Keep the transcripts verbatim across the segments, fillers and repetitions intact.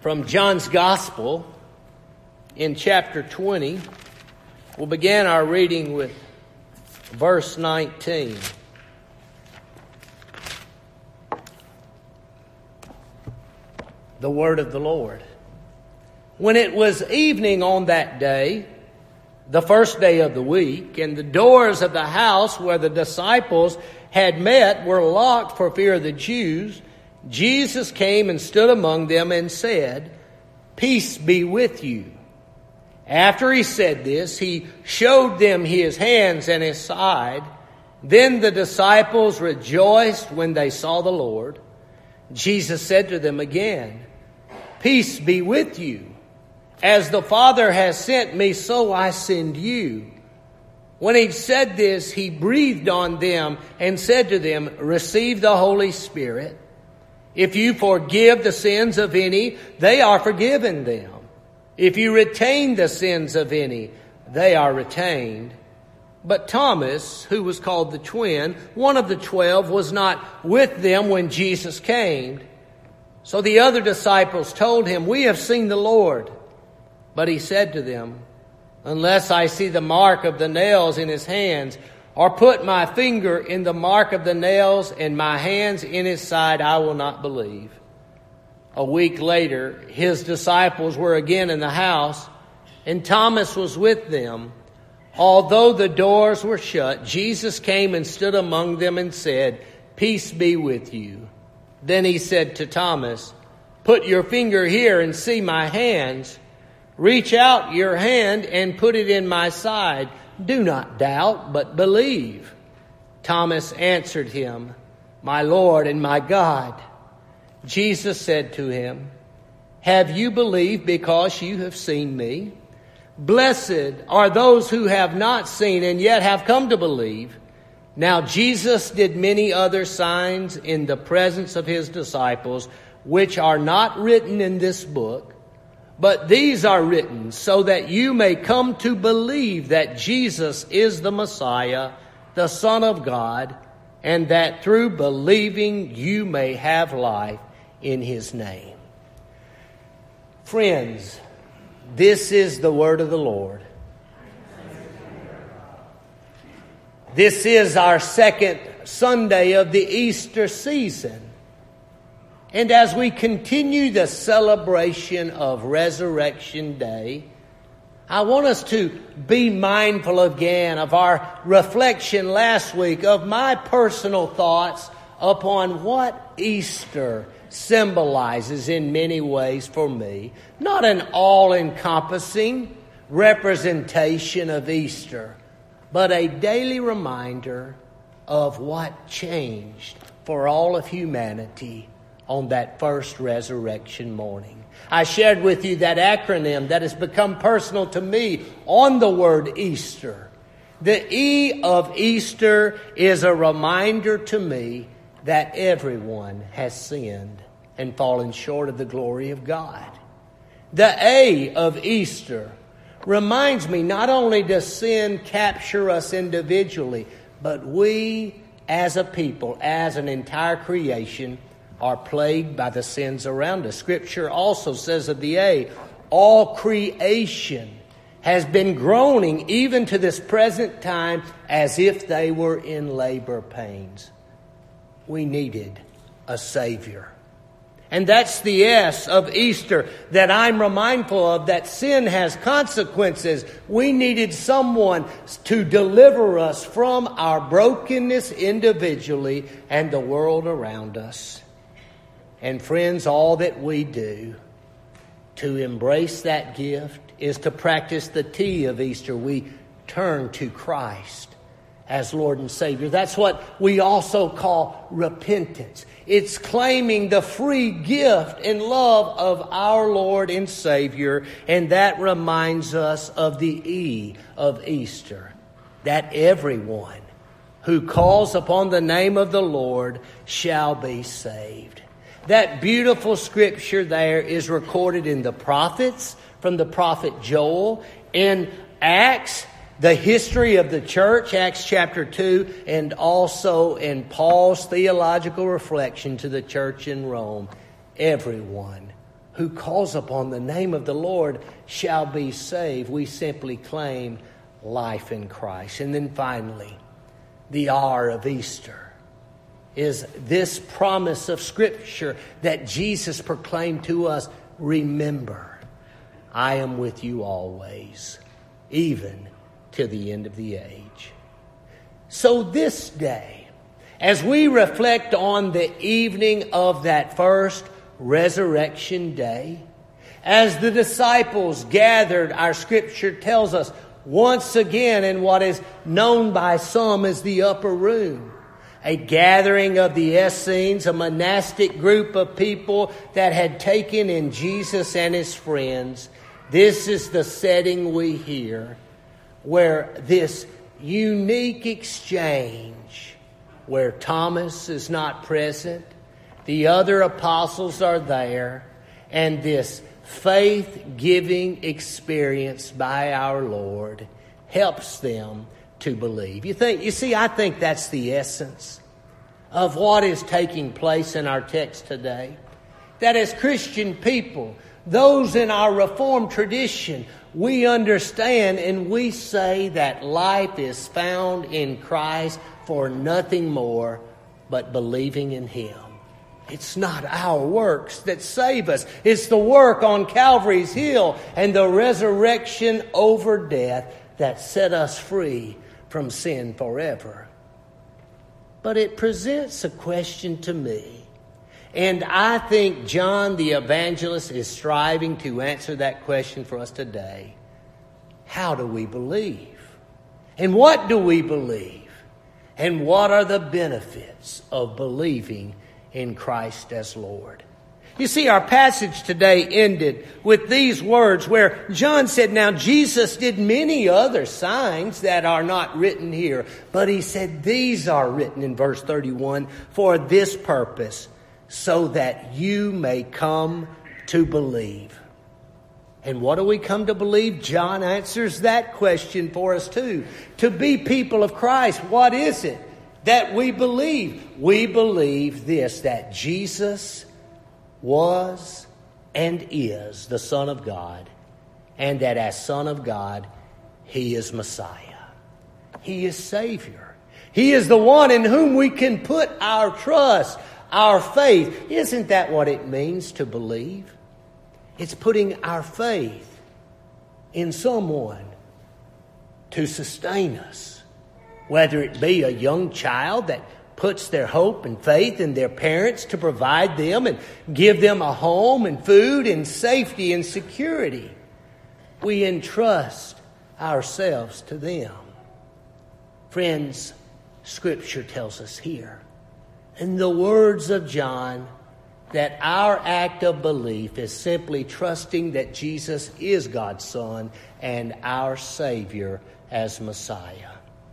from John's Gospel in chapter twenty. We'll begin our reading with verse nineteen. The word of the Lord. When it was evening on that day, the first day of the week, and the doors of the house where the disciples had met were locked for fear of the Jews, Jesus came and stood among them and said, "Peace be with you." After he said this, he showed them his hands and his side. Then the disciples rejoiced when they saw the Lord. Jesus said to them again, "Peace be with you. As the Father has sent me, so I send you." When he said this, he breathed on them and said to them, "Receive the Holy Spirit. If you forgive the sins of any, they are forgiven them. If you retain the sins of any, they are retained." But Thomas, who was called the twin, one of the twelve, was not with them when Jesus came. So the other disciples told him, "We have seen the Lord." But he said to them, "Unless I see the mark of the nails in his hands, or put my finger in the mark of the nails and my hands in his side, I will not believe." A week later, his disciples were again in the house, and Thomas was with them. Although the doors were shut, Jesus came and stood among them and said, "Peace be with you." Then he said to Thomas, "Put your finger here and see my hands. Reach out your hand and put it in my side. Do not doubt, but believe." Thomas answered him, "My Lord and my God." Jesus said to him, "Have you believed because you have seen me? Blessed are those who have not seen and yet have come to believe." Now Jesus did many other signs in the presence of his disciples, which are not written in this book. But these are written so that you may come to believe that Jesus is the Messiah, the Son of God, and that through believing you may have life in his name. Friends, this is the word of the Lord. This is our second Sunday of the Easter season. And as we continue the celebration of Resurrection Day, I want us to be mindful again of our reflection last week, of my personal thoughts upon what Easter symbolizes in many ways for me. Not an all-encompassing representation of Easter, but a daily reminder of what changed for all of humanity on that first resurrection morning. I shared with you that acronym that has become personal to me on the word Easter. The E of Easter is a reminder to me that everyone has sinned and fallen short of the glory of God. The A of Easter reminds me not only does sin capture us individually, but we as a people, as an entire creation, are plagued by the sins around us. Scripture also says of the A, all creation has been groaning even to this present time as if they were in labor pains. We needed a Savior. And that's the S of Easter that I'm remindful of, that sin has consequences. We needed someone to deliver us from our brokenness individually and the world around us. And friends, all that we do to embrace that gift is to practice the T of Easter. We turn to Christ as Lord and Savior. That's what we also call repentance. It's claiming the free gift and love of our Lord and Savior. And that reminds us of the E of Easter, that everyone who calls upon the name of the Lord shall be saved. That beautiful scripture there is recorded in the prophets, from the prophet Joel, in Acts, the history of the church, Acts chapter two, and also in Paul's theological reflection to the church in Rome. Everyone who calls upon the name of the Lord shall be saved. We simply claim life in Christ. And then finally, the R of Easter is this promise of Scripture that Jesus proclaimed to us. Remember, I am with you always, even to the end of the age. So this day, as we reflect on the evening of that first resurrection day, as the disciples gathered, our Scripture tells us, once again in what is known by some as the upper room, a gathering of the Essenes, a monastic group of people that had taken in Jesus and his friends. This is the setting we hear where this unique exchange, where Thomas is not present, the other apostles are there, and this faith-giving experience by our Lord helps them to believe. You think, you see, I think that's the essence of what is taking place in our text today. That as Christian people, those in our Reformed tradition, we understand and we say that life is found in Christ for nothing more but believing in Him. It's not our works that save us. It's the work on Calvary's Hill and the resurrection over death that set us free from sin forever. But it presents a question to me, and I think John the Evangelist is striving to answer that question for us today. How do we believe? And what do we believe? And what are the benefits of believing in Christ as Lord? You see, our passage today ended with these words where John said, now Jesus did many other signs that are not written here, but he said these are written in verse thirty-one for this purpose, so that you may come to believe. And what do we come to believe? John answers that question for us too. To be people of Christ, what is it that we believe? We believe this, that Jesus was and is the Son of God, and that as Son of God, He is Messiah. He is Savior. He is the one in whom we can put our trust, our faith. Isn't that what it means to believe? It's putting our faith in someone to sustain us, whether it be a young child that puts their hope and faith in their parents to provide them and give them a home and food and safety and security. We entrust ourselves to them. Friends, Scripture tells us here, in the words of John, that our act of belief is simply trusting that Jesus is God's Son and our Savior as Messiah.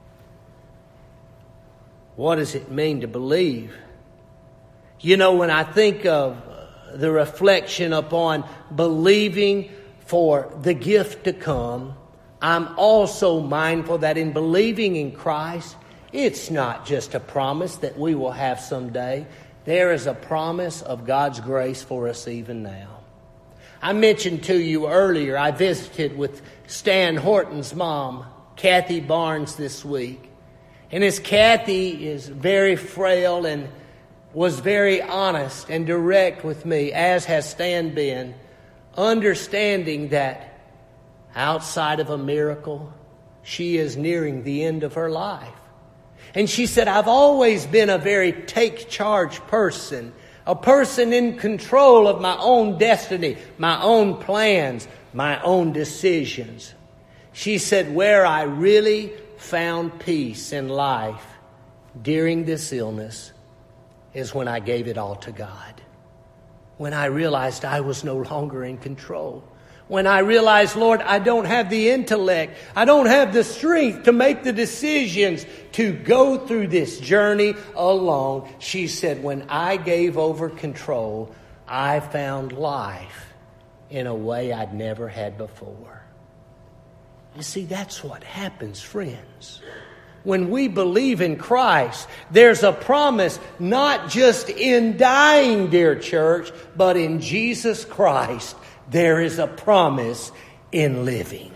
What does it mean to believe? You know, when I think of the reflection upon believing for the gift to come, I'm also mindful that in believing in Christ, it's not just a promise that we will have someday. There is a promise of God's grace for us even now. I mentioned to you earlier, I visited with Stan Horton's mom, Kathy Barnes, this week. And as Kathy is very frail and was very honest and direct with me, as has Stan been, understanding that outside of a miracle, she is nearing the end of her life. And she said, I've always been a very take charge person, a person in control of my own destiny, my own plans, my own decisions. She said, where I really found peace in life during this illness is when I gave it all to God. When I realized I was no longer in control. When I realized, Lord, I don't have the intellect, I don't have the strength to make the decisions to go through this journey alone. She said, when I gave over control, I found life in a way I'd never had before. You see, that's what happens, friends. when we believe in Christ, there's a promise not just in dying, dear church, but in Jesus Christ, there is a promise in living.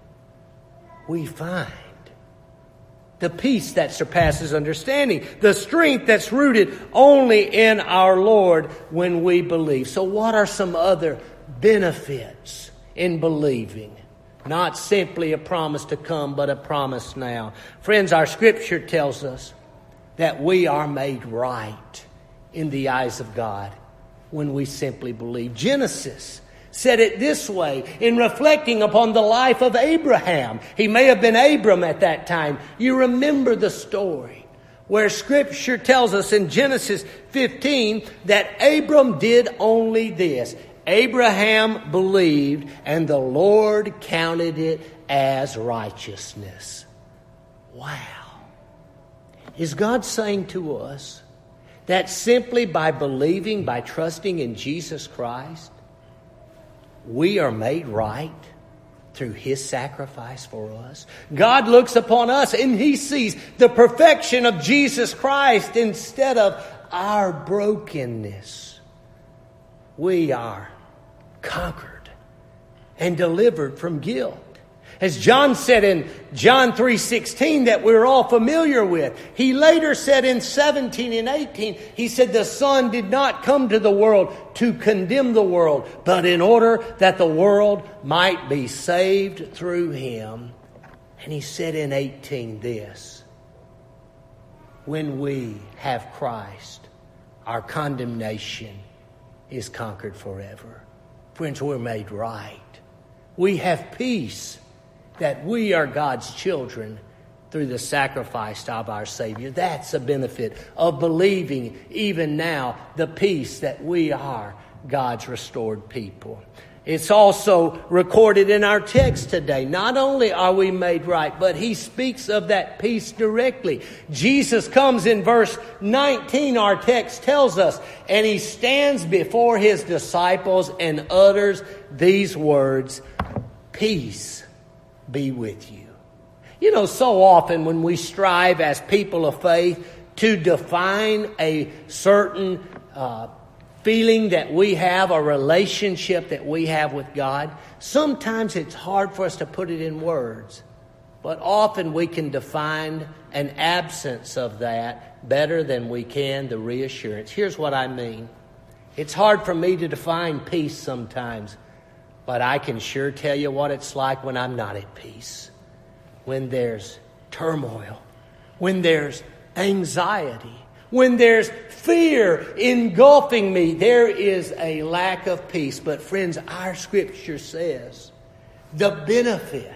We find the peace that surpasses understanding, the strength that's rooted only in our Lord when we believe. So what are some other benefits in believing? Not simply a promise to come, but a promise now. Friends, our Scripture tells us that we are made right in the eyes of God when we simply believe. Genesis said it this way in reflecting upon the life of Abraham. He may have been Abram at that time. You remember the story where Scripture tells us in Genesis fifteen that Abram did only this. Abraham believed, and the Lord counted it as righteousness. Wow. Is God saying to us that simply by believing, by trusting in Jesus Christ, we are made right through His sacrifice for us? God looks upon us and He sees the perfection of Jesus Christ instead of our brokenness. We are conquered and delivered from guilt. As John said in John three sixteen that we're all familiar with, he later said in seventeen and eighteen, he said the Son did not come to the world to condemn the world, but in order that the world might be saved through Him. And he said in eighteen this, when we have Christ, our condemnation is conquered forever. Friends, we're made right. We have peace that we are God's children through the sacrifice of our Savior. That's a benefit of believing even now the peace that we are God's restored people. It's also recorded in our text today. Not only are we made right, but He speaks of that peace directly. Jesus comes in verse nineteen, our text tells us, and He stands before His disciples and utters these words, "Peace be with you." You know, so often when we strive as people of faith to define a certain uh, feeling that we have, a relationship that we have with God, sometimes it's hard for us to put it in words. But often we can define an absence of that better than we can the reassurance. Here's what I mean. It's hard for me to define peace sometimes, but I can sure tell you what it's like when I'm not at peace. When there's turmoil, when there's anxiety, when there's fear engulfing me, there is a lack of peace. But friends, our Scripture says the benefit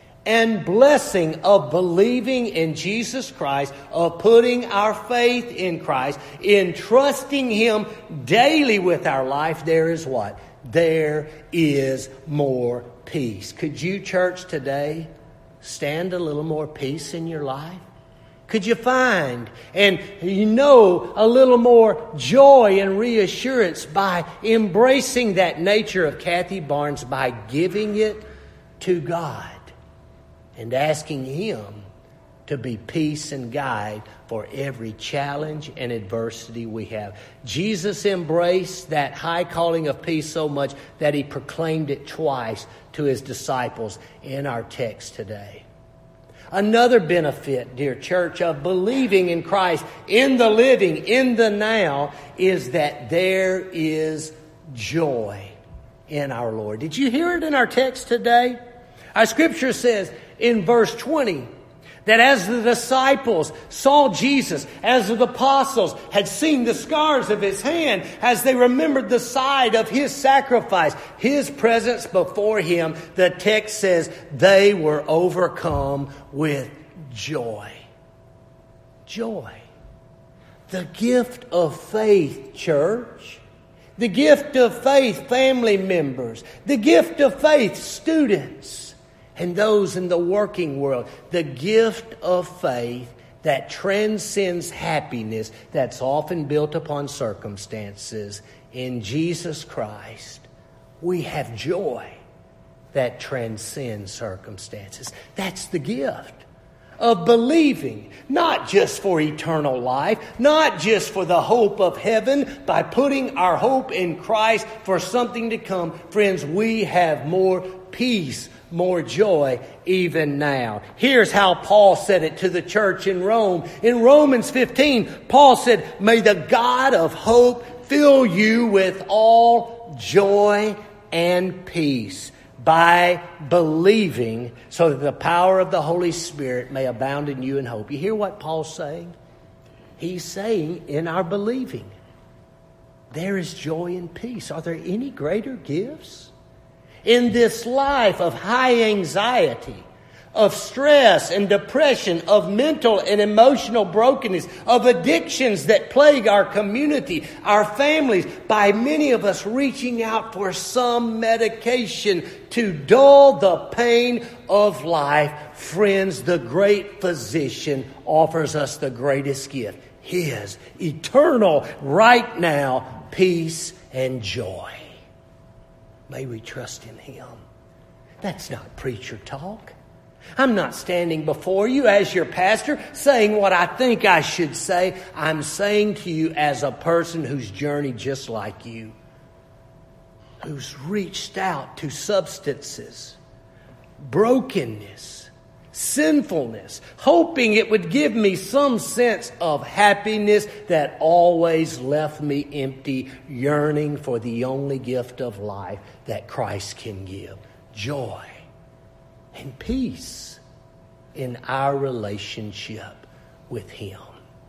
and blessing of believing in Jesus Christ, of putting our faith in Christ, in trusting Him daily with our life, there is what? There is more peace. Could you, church, today stand a little more peace in your life? Could you find and you know a little more joy and reassurance by embracing that nature of Kathy Barnes, by giving it to God and asking Him to be peace and guide for every challenge and adversity we have? Jesus embraced that high calling of peace so much that He proclaimed it twice to His disciples in our text today. Another benefit, dear church, of believing in Christ in the living, in the now, is that there is joy in our Lord. Did you hear it in our text today? Our Scripture says in verse twenty that as the disciples saw Jesus, as the apostles had seen the scars of His hand, as they remembered the side of His sacrifice, His presence before Him, the text says they were overcome with joy. Joy. The gift of faith, church. The gift of faith, family members. The gift of faith, students. And those in the working world, the gift of faith that transcends happiness that's often built upon circumstances. In Jesus Christ, we have joy that transcends circumstances. That's the gift of believing, not just for eternal life, not just for the hope of heaven, by putting our hope in Christ for something to come. Friends, we have more peace, more joy even now. Here's how Paul said it to the church in Rome. In Romans fifteen, Paul said, "May the God of hope fill you with all joy and peace by believing, so that the power of the Holy Spirit may abound in you in hope." You hear what Paul's saying? He's saying in our believing, there is joy and peace. Are there any greater gifts? In this life of high anxiety, of stress and depression, of mental and emotional brokenness, of addictions that plague our community, our families, by many of us reaching out for some medication to dull the pain of life, friends, the great physician offers us the greatest gift, His eternal, right now, peace and joy. May we trust in Him. That's not preacher talk. I'm not standing before you as your pastor saying what I think I should say. I'm saying to you as a person who's journeyed just like you, who's reached out to substances, brokenness, sinfulness, hoping it would give me some sense of happiness that always left me empty, yearning for the only gift of life that Christ can give, joy and peace in our relationship with Him.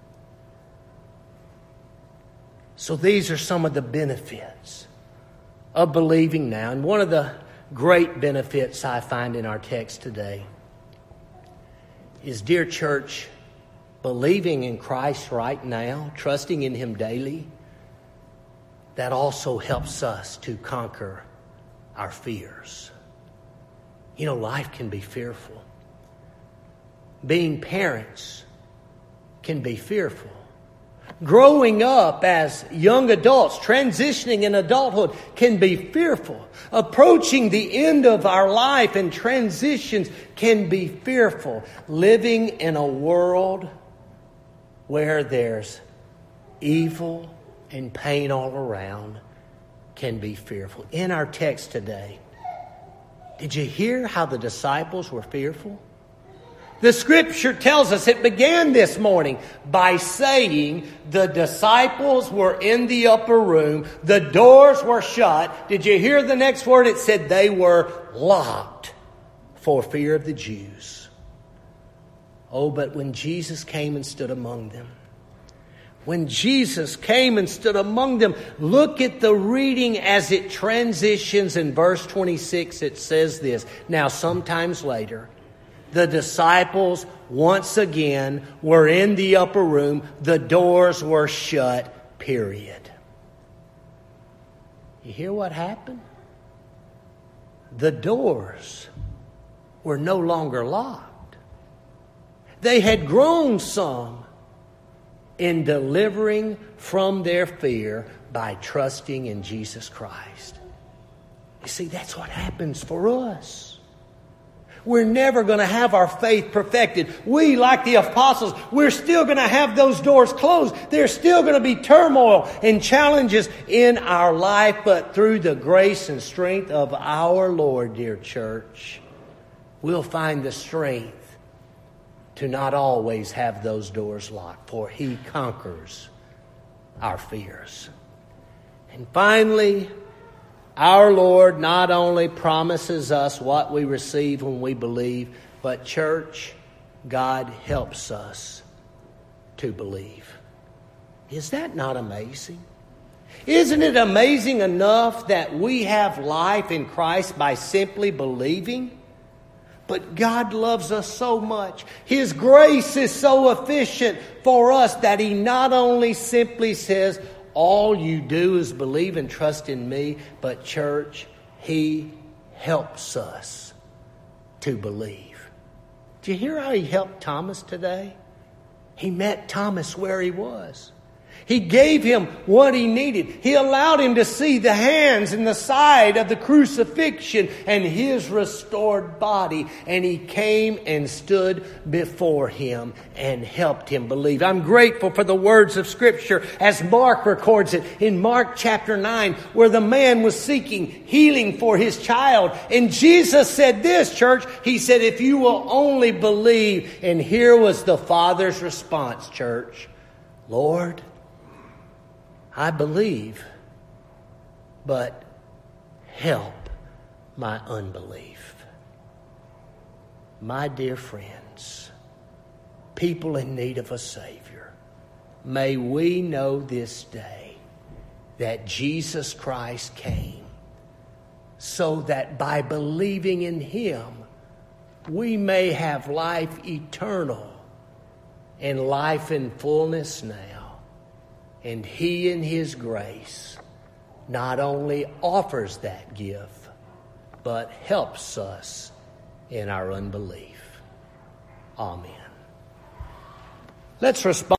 So these are some of the benefits of believing now. And one of the great benefits I find in our text today is, dear church, believing in Christ right now, trusting in Him daily, that also helps us to conquer our fears. You know, life can be fearful. Being parents can be fearful. Growing up as young adults, transitioning in adulthood can be fearful. Approaching the end of our life and transitions can be fearful. Living in a world where there's evil and pain all around can be fearful. In our text today, did you hear how the disciples were fearful? The Scripture tells us it began this morning by saying the disciples were in the upper room. The doors were shut. Did you hear the next word? It said they were locked for fear of the Jews. Oh, but when Jesus came and stood among them, when Jesus came and stood among them, look at the reading as it transitions in verse twenty-six. It says this, "Now sometimes later, the disciples once again were in the upper room. The doors were shut, period." You hear what happened? The doors were no longer locked. They had grown some in delivering from their fear by trusting in Jesus Christ. You see, that's what happens for us. We're never going to have our faith perfected. We, like the apostles, we're still going to have those doors closed. There's still going to be turmoil and challenges in our life, but through the grace and strength of our Lord, dear church, we'll find the strength to not always have those doors locked, for He conquers our fears. And finally, our Lord not only promises us what we receive when we believe, but church, God helps us to believe. Is that not amazing? Isn't it amazing enough that we have life in Christ by simply believing? But God loves us so much. His grace is so efficient for us that He not only simply says, all you do is believe and trust in me, but church, He helps us to believe. Do you hear how He helped Thomas today? He met Thomas where he was. He gave him what he needed. He allowed him to see the hands and the side of the crucifixion and his restored body. And he came and stood before him and helped him believe. I'm grateful for the words of Scripture as Mark records it in Mark chapter nine, where the man was seeking healing for his child. And Jesus said this, church. He said, if you will only believe. And here was the Father's response, church. Lord, I believe, but help my unbelief. My dear friends, people in need of a Savior, may we know this day that Jesus Christ came so that by believing in Him, we may have life eternal and life in fullness now. And He in His grace not only offers that gift, but helps us in our unbelief. Amen. Let's respond.